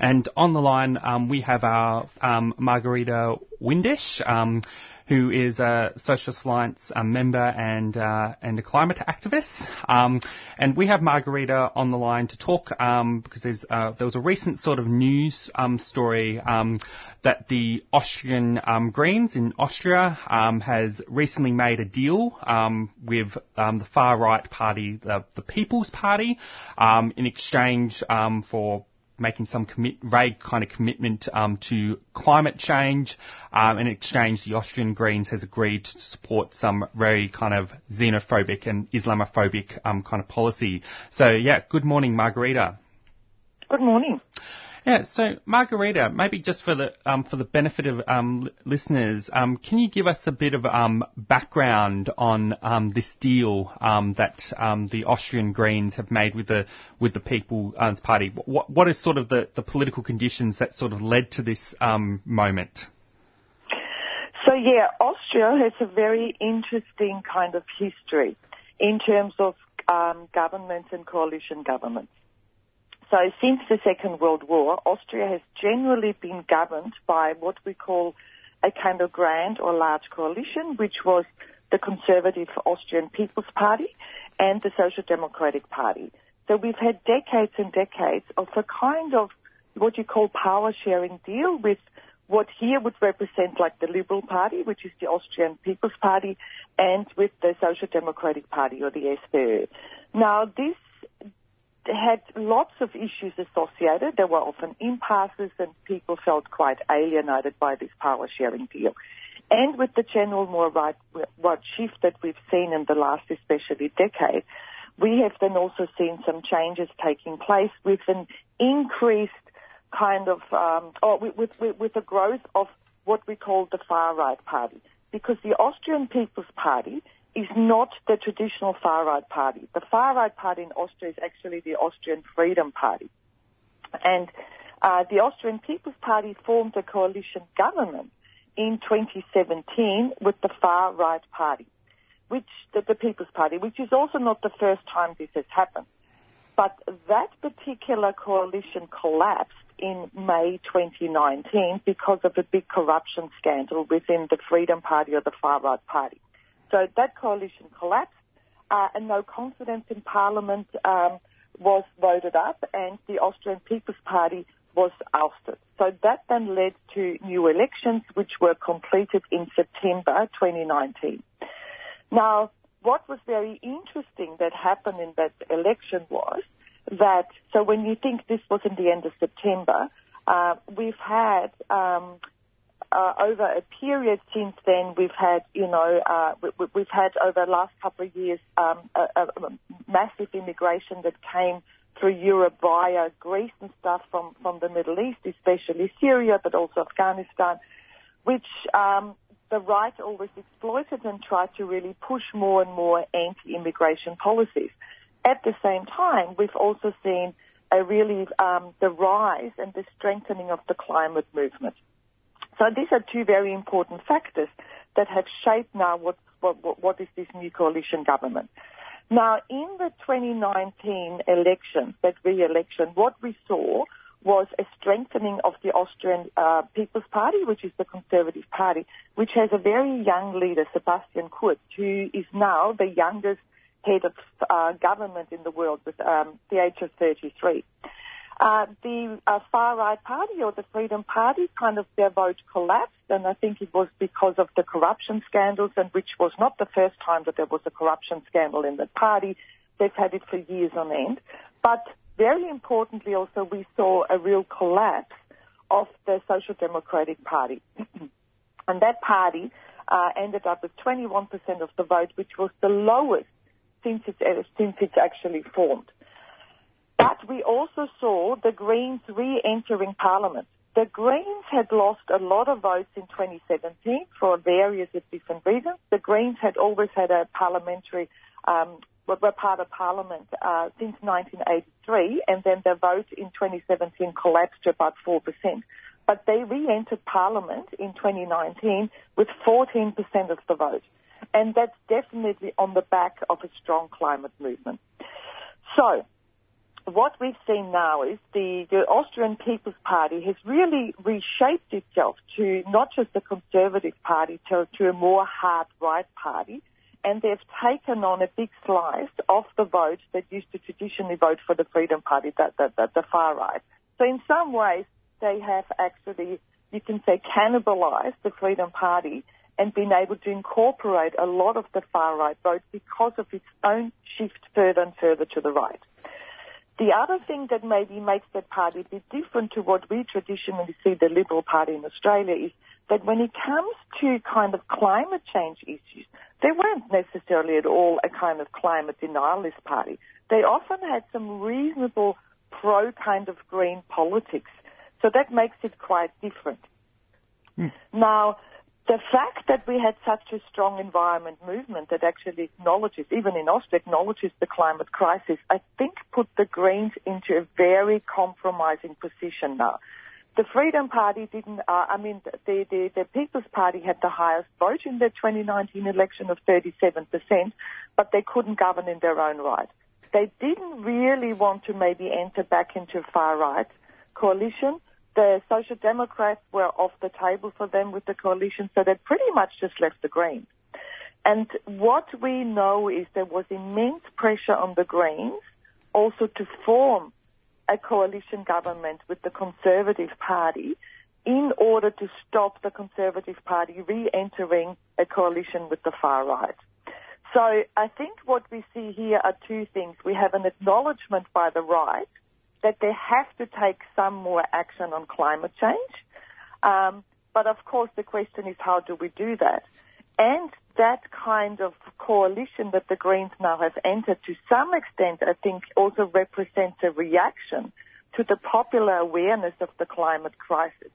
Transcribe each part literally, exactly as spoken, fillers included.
And on the line, um, we have our um, Margarita Windisch, um, who is a Socialist Alliance um, member and uh, and a climate activist. Um, and we have Margarita on the line to talk um, because there's, uh, there was a recent sort of news um, story um, that the Austrian um, Greens in Austria um, has recently made a deal um, with um, the far-right party, the, the People's Party, um, in exchange um, for making some commit, vague kind of commitment um, to climate change. Um, in exchange, the Austrian Greens has agreed to support some very kind of xenophobic and Islamophobic um, kind of policy. So, yeah, good morning, Margarita. Good morning. Yeah, so Margarita, maybe just for the um, for the benefit of um, l- listeners, um, can you give us a bit of um, background on um, this deal um, that um, the Austrian Greens have made with the with the People's Party? What what is sort of the, the political conditions that sort of led to this um, moment? So yeah, Austria has a very interesting kind of history in terms of um, governments and coalition governments. So since the Second World War, Austria has generally been governed by what we call a kind of grand or large coalition, which was the Conservative Austrian People's Party and the Social Democratic Party. So we've had decades and decades of a kind of what you call power-sharing deal with what here would represent like the Liberal Party, which is the Austrian People's Party, and with the Social Democratic Party or the S P D. Now, this had lots of issues associated. There were often impasses and people felt quite alienated by this power-sharing deal. And with the general more right, right shift that we've seen in the last especially decade, we have then also seen some changes taking place with an increased kind of, um, or with, with, with the growth of what we call the far-right party. Because the Austrian People's Party is not the traditional far-right party. The far-right party in Austria is actually the Austrian Freedom Party. And uh, the Austrian People's Party formed a coalition government in twenty seventeen with the far-right party, which the, the People's Party, which is also not the first time this has happened. But that particular coalition collapsed in May twenty nineteen because of a big corruption scandal within the Freedom Party or the far-right party. So that coalition collapsed, uh, and no confidence in Parliament um, was voted up, and the Austrian People's Party was ousted. So that then led to new elections, which were completed in September twenty nineteen. Now, what was very interesting that happened in that election was that, so when you think this was in the end of September, uh, we've had um, Uh, over a period since then, we've had, you know, uh, we, we've had over the last couple of years um, a, a massive immigration that came through Europe via Greece and stuff from, from the Middle East, especially Syria, but also Afghanistan, which um, the right always exploited and tried to really push more and more anti-immigration policies. At the same time, we've also seen a really um, the rise and the strengthening of the climate movement. So these are two very important factors that have shaped now what, what, what is this new coalition government. Now, in the twenty nineteen elections, that re-election, what we saw was a strengthening of the Austrian uh, People's Party, which is the Conservative Party, which has a very young leader, Sebastian Kurz, who is now the youngest head of uh, government in the world with um, the age of thirty-three. Uh, the uh, far-right party or the Freedom Party, kind of their vote collapsed, and I think it was because of the corruption scandals, and which was not the first time that there was a corruption scandal in the party. They've had it for years on end. But very importantly also, we saw a real collapse of the Social Democratic Party. And that party uh, ended up with twenty-one percent of the vote, which was the lowest since it's, uh, since it's actually formed. But we also saw the Greens re-entering Parliament. The Greens had lost a lot of votes in twenty seventeen for various different reasons. The Greens had always had a parliamentary, um, were part of Parliament uh, since nineteen eighty-three, and then their vote in twenty seventeen collapsed to about four percent. But they re-entered Parliament in twenty nineteen with fourteen percent of the vote. And that's definitely on the back of a strong climate movement. So, what we've seen now is the, the Austrian People's Party has really reshaped itself to not just a conservative party, to, to a more hard right party. And they've taken on a big slice of the vote that used to traditionally vote for the Freedom Party, the, the, the, the far right. So in some ways, they have actually, you can say, cannibalized the Freedom Party and been able to incorporate a lot of the far right vote because of its own shift further and further to the right. The other thing that maybe makes that party a bit different to what we traditionally see the Liberal Party in Australia is that when it comes to kind of climate change issues, they weren't necessarily at all a kind of climate denialist party. They often had some reasonable pro kind of green politics. So that makes it quite different. Mm. Now, the fact that we had such a strong environment movement that actually acknowledges, even in Austria, acknowledges the climate crisis, I think put the Greens into a very compromising position now. The Freedom Party didn't, uh, I mean, the, the, the People's Party had the highest vote in the twenty nineteen election of thirty-seven percent, but they couldn't govern in their own right. They didn't really want to maybe enter back into a far-right coalition. The Social Democrats were off the table for them with the coalition, so they pretty much just left the Greens. And what we know is there was immense pressure on the Greens also to form a coalition government with the Conservative Party in order to stop the Conservative Party re-entering a coalition with the far right. So I think what we see here are two things. We have an acknowledgement by the right that they have to take some more action on climate change. Um, but of course the question is, how do we do that? And that kind of coalition that the Greens now have entered, to some extent, I think also represents a reaction to the popular awareness of the climate crisis.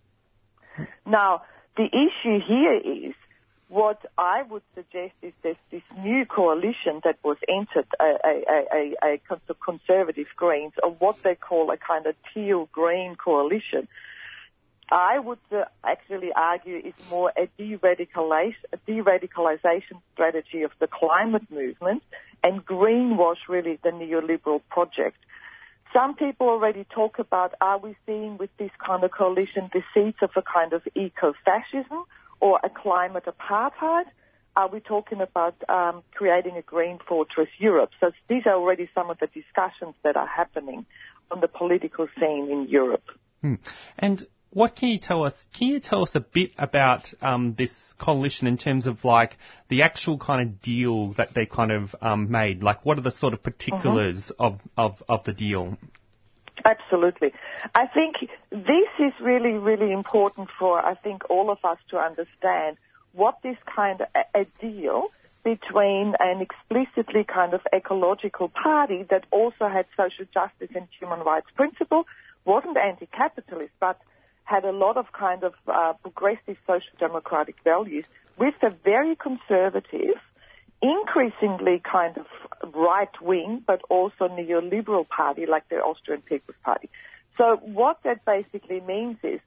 Now, the issue here is, what I would suggest is there's this new coalition that was entered, a, a, a, a, a conservative Greens, or what they call a kind of teal-green coalition. I would uh, actually argue is more a de-radicalization, a de-radicalization strategy of the climate movement and greenwash really the neoliberal project. Some people already talk about, are we seeing with this kind of coalition the seeds of a kind of eco-fascism or a climate apartheid? Are we talking about um, creating a green fortress Europe? So these are already some of the discussions that are happening on the political scene in Europe. Hmm. And what can you tell us? Can you tell us a bit about um, this coalition in terms of like the actual kind of deal that they kind of um, made? Like, what are the sort of particulars mm-hmm. of, of, of the deal? Absolutely. I think this is really, really important for, I think, all of us to understand what this kind of a, a deal between an explicitly kind of ecological party that also had social justice and human rights principle, wasn't anti-capitalist, but had a lot of kind of uh, progressive social democratic values, with a very conservative, increasingly kind of right-wing, but also neoliberal party like the Austrian People's Party. So what that basically means is,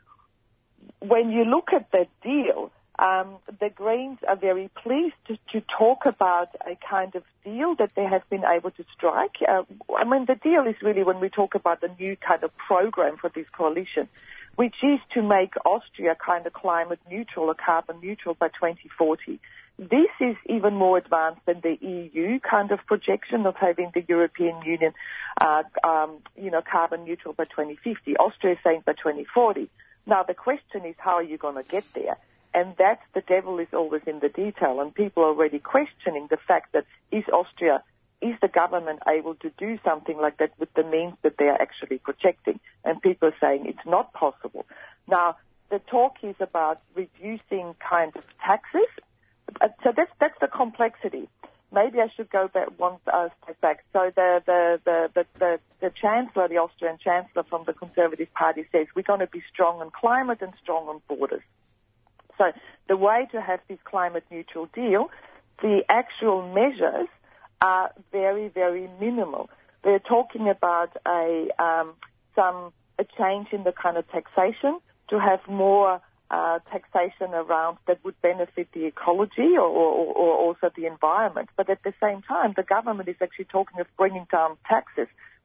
when you look at that deal, um, the Greens are very pleased to, to talk about a kind of deal that they have been able to strike. Uh, I mean, the deal is really when we talk about the new kind of program for this coalition, which is to make Austria kind of climate neutral or carbon neutral by twenty forty. This is even more advanced than the E U kind of projection of having the European Union, uh, um, you know, carbon neutral by twenty fifty. Austria is saying by twenty forty. Now, the question is, how are you going to get there? And that's, the devil is always in the detail, and people are already questioning the fact that is Austria, is the government able to do something like that with the means that they are actually projecting? And people are saying it's not possible. Now, the talk is about reducing kind of taxes. So that's that's the complexity. Maybe I should go back one uh, step back. So the the, the, the, the the chancellor, the Austrian chancellor from the Conservative Party, says we're going to be strong on climate and strong on borders. So the way to have this climate neutral deal, the actual measures are very, very minimal. They're talking about a um, some a change in the kind of taxation to have more Uh, taxation around that would benefit the ecology or, or, or also the environment. But at the same time, the government is actually talking of bringing down taxes,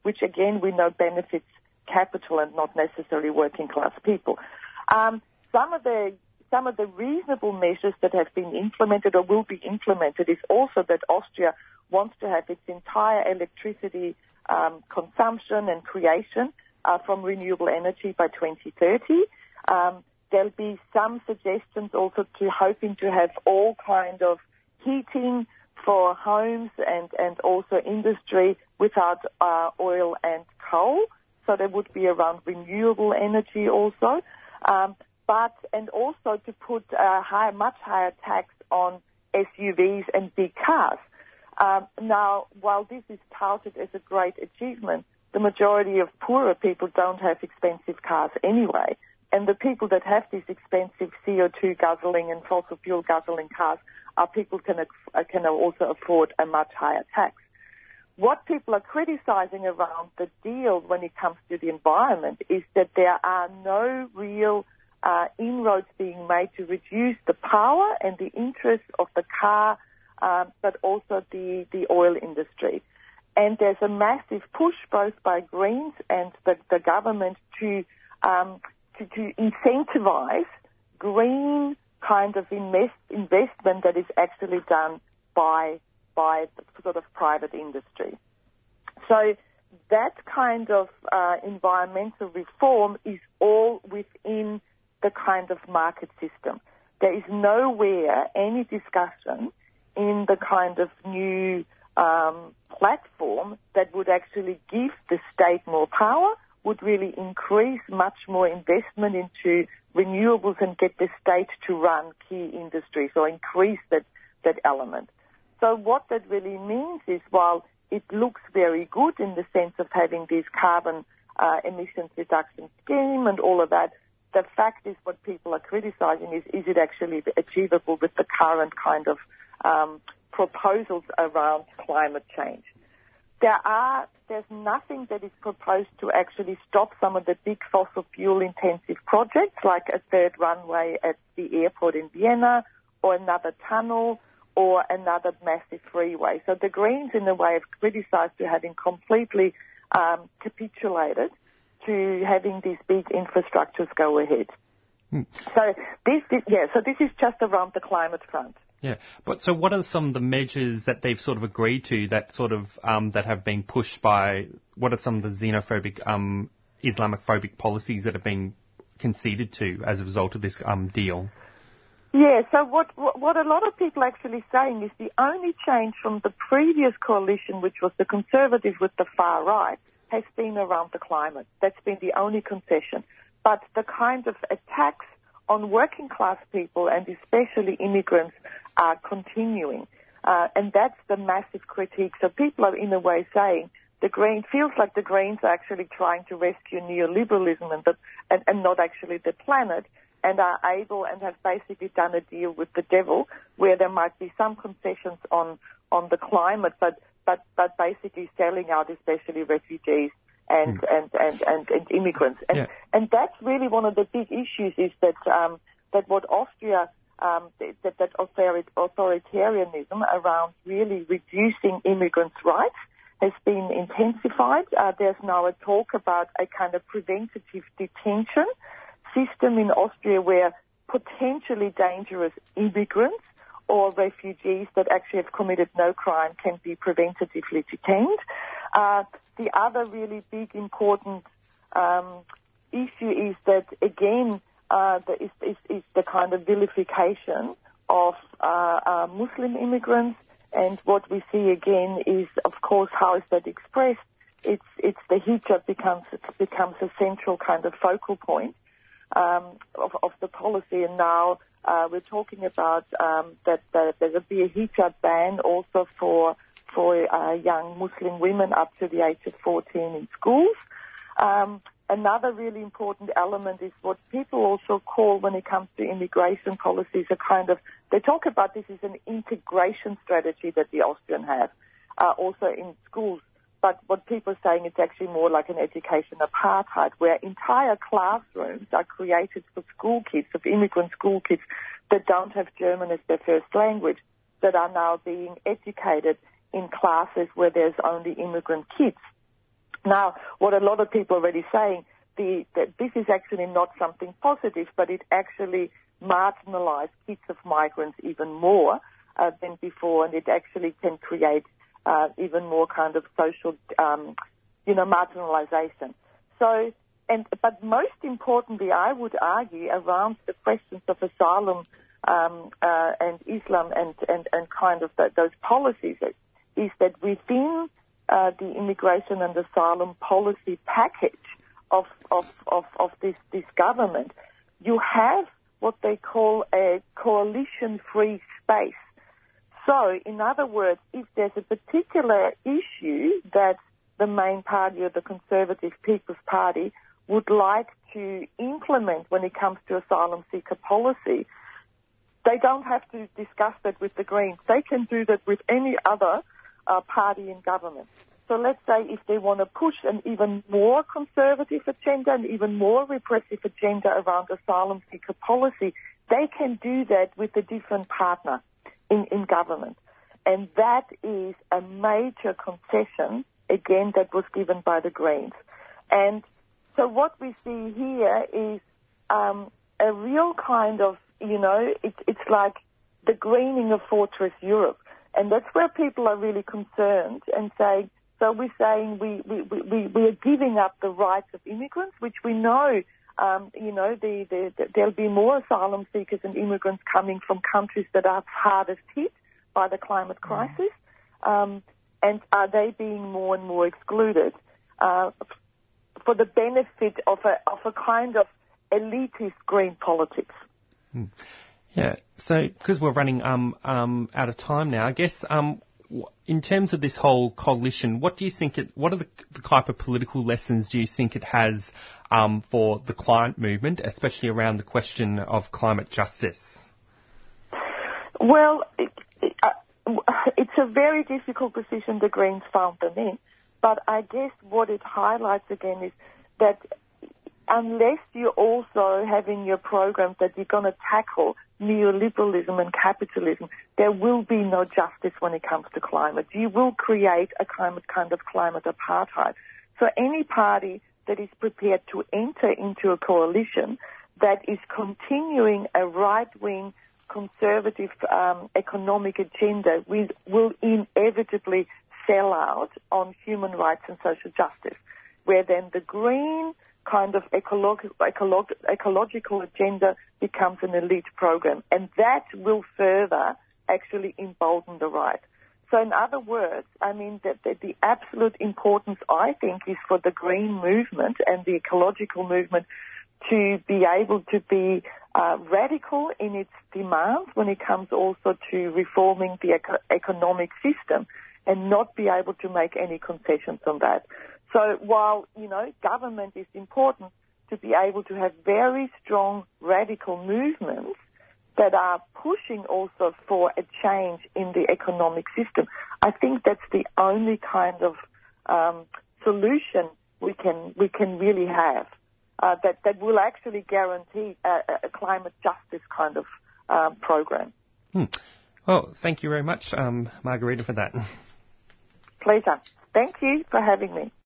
which again we know benefits capital and not necessarily working class people. Um, some of the some of the reasonable measures that have been implemented or will be implemented is also that Austria wants to have its entire electricity um, consumption and creation uh, from renewable energy by twenty thirty. Um, there'll be some suggestions also to hoping to have all kind of heating for homes and, and also industry without uh, oil and coal. So there would be around renewable energy also. Um, but, and also to put a high, much higher tax on S U Vs and big cars. Um, now, while this is touted as a great achievement, the majority of poorer people don't have expensive cars anyway. And the people that have these expensive C O two guzzling and fossil fuel guzzling cars are people can can also afford a much higher tax. What people are criticizing around the deal when it comes to the environment is that there are no real uh, inroads being made to reduce the power and the interests of the car, um, but also the, the oil industry. And there's a massive push both by Greens and the, the government to, um, to to incentivize green kind of invest, investment that is actually done by by sort of private industry. So that kind of uh, environmental reform is all within the kind of market system. There is nowhere any discussion in the kind of new um, platform that would actually give the state more power, would really increase much more investment into renewables and get the state to run key industries or increase that, that element. So what that really means is, while it looks very good in the sense of having this carbon uh, emissions reduction scheme and all of that, the fact is what people are criticizing is, is it actually achievable with the current kind of um, proposals around climate change? There are, there's nothing that is proposed to actually stop some of the big fossil fuel intensive projects like a third runway at the airport in Vienna or another tunnel or another massive freeway. So the Greens, in a way, have criticized to having completely um, capitulated to having these big infrastructures go ahead. Hmm. So this, this, yeah, so this is just around the climate front. Yeah, but so what are some of the measures that they've sort of agreed to that sort of um, that have been pushed by? What are some of the xenophobic, um, Islamophobic policies that have been conceded to as a result of this um, deal? Yeah, so what, what what a lot of people are actually saying is the only change from the previous coalition, which was the Conservatives with the far right, has been around the climate. That's been the only concession. But the kind of attacks on working class people and especially immigrants are continuing. Uh, and that's the massive critique. So people are in a way saying the Greens, feels like the Greens are actually trying to rescue neoliberalism and, the, and, and not actually the planet, and are able and have basically done a deal with the devil where there might be some concessions on, on the climate, but, but, but basically selling out especially refugees and, mm. and, and, and, and immigrants. And, yeah. and that's really one of the big issues is that, um, that what Austria, um, that, that authoritarianism around really reducing immigrants' rights has been intensified. Uh, there's now a talk about a kind of preventative detention system in Austria where potentially dangerous immigrants or refugees that actually have committed no crime can be preventatively detained. Uh, the other really big important um, issue is that, again, uh, the, is, is, is the kind of vilification of uh, uh, Muslim immigrants. And what we see again is, of course, how is that expressed? It's, it's the hijab becomes, becomes a central kind of focal point um, of, of the policy. And now uh, we're talking about um, that, that there will be a hijab ban also for for uh, young Muslim women up to the age of fourteen in schools. Um, another really important element is what people also call, when it comes to immigration policies, a kind of, they talk about this as an integration strategy that the Austrian have, uh, also in schools. But what people are saying, it's actually more like an education apartheid, where entire classrooms are created for school kids, of immigrant school kids that don't have German as their first language, that are now being educated in classes where there's only immigrant kids. Now, what a lot of people are already saying, the, that this is actually not something positive, but it actually marginalised kids of migrants even more uh, than before, and it actually can create uh, even more kind of social, um, you know, marginalisation. So, and but most importantly, I would argue around the questions of asylum um, uh, and Islam and, and, and kind of the, those policies is that within uh, the immigration and asylum policy package of of, of, of this, this government, you have what they call a coalition-free space. So, in other words, if there's a particular issue that the main party or the Conservative People's Party would like to implement when it comes to asylum seeker policy, they don't have to discuss that with the Greens. They can do that with any other uh, party in government. So let's say if they want to push an even more conservative agenda, an even more repressive agenda around asylum seeker policy, they can do that with a different partner in, in government. And that is a major concession, again, that was given by the Greens. And so what we see here is um, a real kind of, you know, it, it's like the greening of Fortress Europe. And that's where people are really concerned and saying, so we're saying we, we, we, we are giving up the rights of immigrants, which we know, um, you know, the, the, the, there'll be more asylum seekers and immigrants coming from countries that are hardest hit by the climate crisis. Um, and are they being more and more excluded uh, for the benefit of a, of a kind of elitist green politics? Hmm. Yeah, so because we're running um, um, out of time now, I guess um, in terms of this whole coalition, what do you think it, what are the, the type of political lessons do you think it has um, for the climate movement, especially around the question of climate justice? Well, it, it, uh, it's a very difficult position the Greens found them in, but I guess what it highlights again is that unless you also have in your program that you're going to tackle neoliberalism and capitalism, there will be no justice when it comes to climate. You will create a kind of, kind of climate apartheid. So any party that is prepared to enter into a coalition that is continuing a right-wing conservative um, economic agenda will, will inevitably sell out on human rights and social justice, where then the green kind of ecological, ecolo- ecological agenda becomes an elite program. And that will further actually embolden the right. So in other words, I mean, that the, the absolute importance, I think, is for the green movement and the ecological movement to be able to be uh, radical in its demands when it comes also to reforming the eco- economic system and not be able to make any concessions on that. So while, you know, government is important to be able to have very strong radical movements that are pushing also for a change in the economic system, I think that's the only kind of um, solution we can we can really have uh, that, that will actually guarantee a, a climate justice kind of um, program. Hmm. Well, thank you very much, um, Margarita, for that. Pleasure. Thank you for having me.